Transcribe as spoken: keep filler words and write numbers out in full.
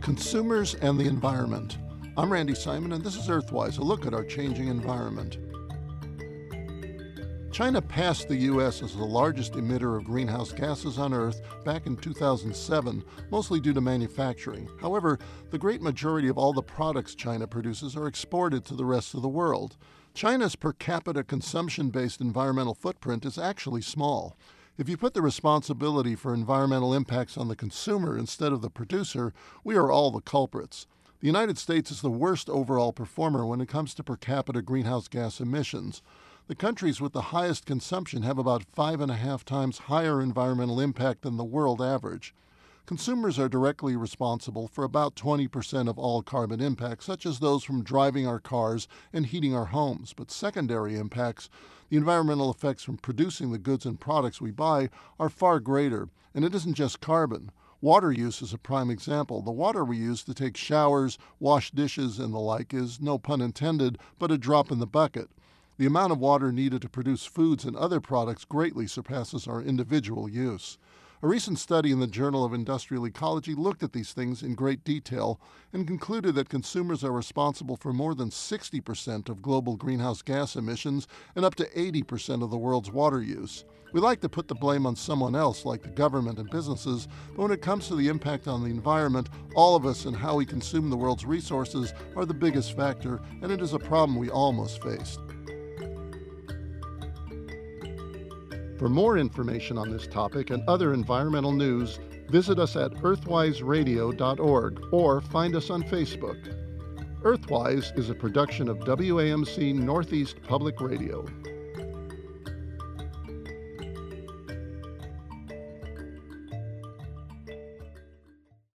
Consumers and the environment. I'm Randy Simon, and this is Earthwise, a look at our changing environment. China passed the U S as the largest emitter of greenhouse gases on Earth back in two thousand seven, mostly due to manufacturing. However, the great majority of all the products China produces are exported to the rest of the world. China's per capita consumption-based environmental footprint is actually small. If you put the responsibility for environmental impacts on the consumer instead of the producer, we are all the culprits. The United States is the worst overall performer when it comes to per capita greenhouse gas emissions. The countries with the highest consumption have about five and a half times higher environmental impact than the world average. Consumers are directly responsible for about twenty percent of all carbon impacts, such as those from driving our cars and heating our homes. But secondary impacts, the environmental effects from producing the goods and products we buy, are far greater. And it isn't just carbon. Water use is a prime example. The water we use to take showers, wash dishes, and the like is, no pun intended, but a drop in the bucket. The amount of water needed to produce foods and other products greatly surpasses our individual use. A recent study in the Journal of Industrial Ecology looked at these things in great detail and concluded that consumers are responsible for more than sixty percent of global greenhouse gas emissions and up to eighty percent of the world's water use. We like to put the blame on someone else, like the government and businesses, but when it comes to the impact on the environment, all of us and how we consume the world's resources are the biggest factor, and it is a problem we all must face. For more information on this topic and other environmental news, visit us at earthwise radio dot org or find us on Facebook. Earthwise is a production of W A M C Northeast Public Radio.